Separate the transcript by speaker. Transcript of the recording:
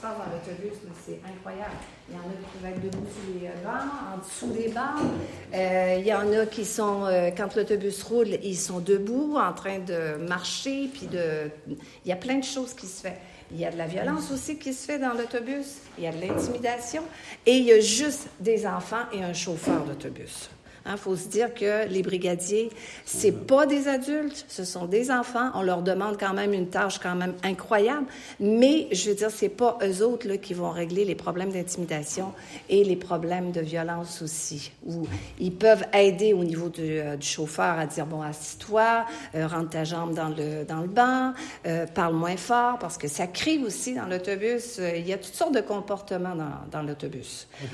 Speaker 1: passe dans l'autobus, là, c'est incroyable. Il y en a qui peuvent être debout sur les bancs, en dessous des bancs. Il y en a qui sont, quand l'autobus roule, ils sont debout, en train de marcher, puis il y a plein de choses qui se font. Il y a de la violence aussi qui se fait dans l'autobus. Il y a de l'intimidation. Et il y a juste des enfants et un chauffeur d'autobus. Il faut se dire que les brigadiers, c'est pas des adultes, ce sont des enfants. On leur demande quand même une tâche quand même incroyable, mais je veux dire, c'est pas eux autres là, qui vont régler les problèmes d'intimidation et les problèmes de violence aussi. Où ils peuvent aider au niveau du chauffeur à dire, bon, assis-toi, rentre ta jambe dans le banc, parle moins fort, parce que ça crie aussi dans l'autobus. Il y a toutes sortes de comportements dans l'autobus.